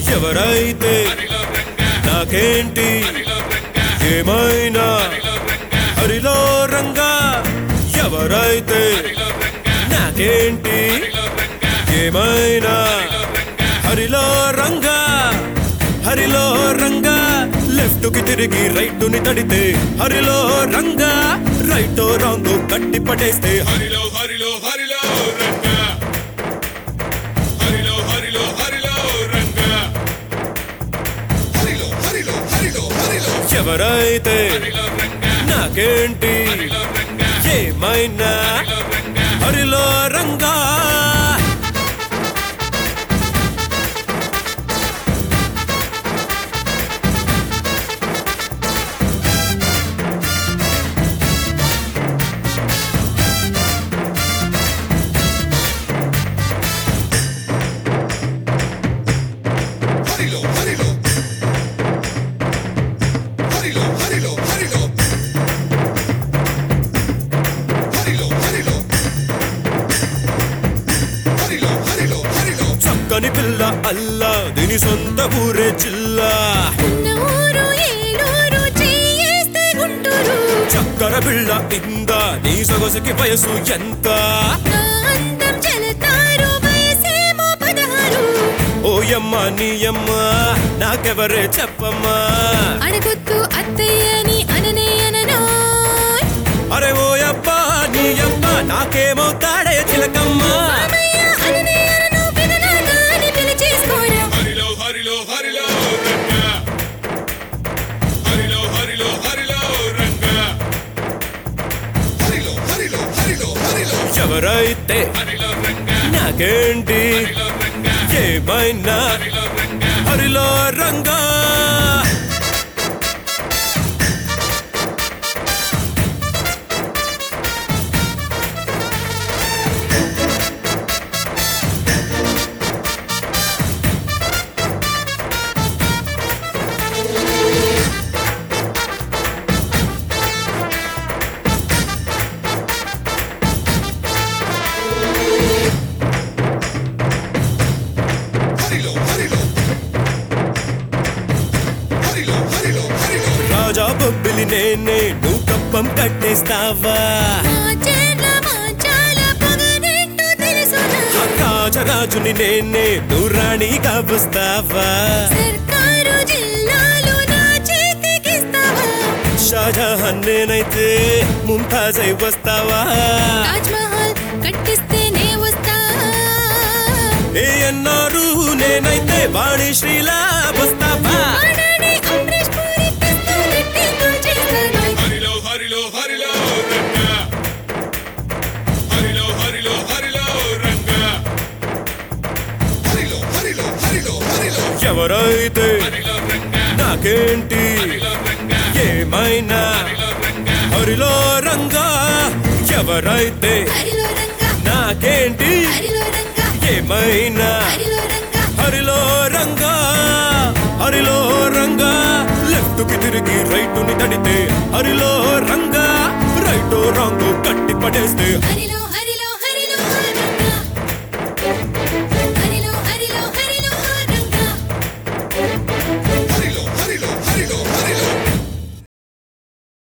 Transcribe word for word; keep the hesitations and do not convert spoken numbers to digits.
ఎవరైతే నాకేంటి ఏమైనా హరిలో రంగా ఎవరైతే నాకేంటి ఏమైనా హరిలో రంగా హరిలో రంగా లెఫ్ట్ కి తిరిగి రైట్ ని తడితే హరిలో రంగా రైట్ రాంగ్ కట్టి పడేస్తే హరిలో హరిలో హరిలో రంగా హరిలో హరిలో హరిలో రంగా హరిలో హరిలో హరిలో హరిలో ఎవరైతే నాకేంటి ఏమైనా హరిలో రంగా హరిలో హరిలో హరిలో హరిలో హరిలో హరిలో హరిలో హరిలో హరిలో హరిలో చక్కని పిల్ల అల్లా దీని సొంత ఊరే జిల్లా ఉన్నూరు ఏలూరు చేయేస్తే గుంటూరు చక్కర బిళ్ళ ఇందా నీ సొగసుకి వయసు ఎంత నా అందం చెలతారు వయసేమో పదహారు ఓయమ్మ నీయమ్మ నాకెవరే చెప్పమ్మా అడగొద్దు అత్తయ్యని అననే అననోయ్ అరే ఓయబ్బా నీయమ్మ నాకేమవుతాడే చిలకమ్మా మామయ్య అననే అనను విననా అని పిలిచేసుకోరా హరిలో హరిలో హరిలో రంగా హరిలో హరిలో హరిలో రంగా హరిలో హరిలో హరిలో హరిలో ఎవరైతే హరిలో రంగా నాకేంటి హరిలో రంగా ఏమైనా హరిలో రంగా హరిలో రంగా హరిలో హరిలో హరిలో హరిలో హరిలో రాజా బొబ్బిలి నేనే నువ్వు కప్పం కట్టేస్తావా మా చెర్ల మా చాల పగనేంటో తెలుసునా రాజరాజుని నేనే నువ్వు రాణిగా వస్తావా సర్కారు జిల్లాలో నా చేతికిస్తావా షాజహాన్ నేనైతే ముంతాజ్ అయి వస్తావా తాజ్ మహల్ కట్టిస్తేనే వస్తా ఏ అన్నారు నేనైతే వాణి శ్రీలా వస్తావా ఆడనే అమరేష్ పూరి పిస్తా గట్టి చేస్తాను హరిలో హరిలో హరిలో రంగా హరిలో హరిలో హరిలో రంగా హరిలో హరిలో హరిలో హరిలో ఎవరైతే హరిలో రంగా నాకేంటి హరిలో రంగా ఏమైనా హరిలో రంగా హరిలో రంగా ఎవరైతే హరిలో రంగా నాకేంటి హరిలో రంగా ఏమైనా హరిలో రంగా హరిలో రంగా హరిలో రంగా లెఫ్ట్ కి తిరిగి రైట్ ని తడితే హరిలో రంగా రైట్ రాంగ్ కట్టి పడేస్తే హరిలో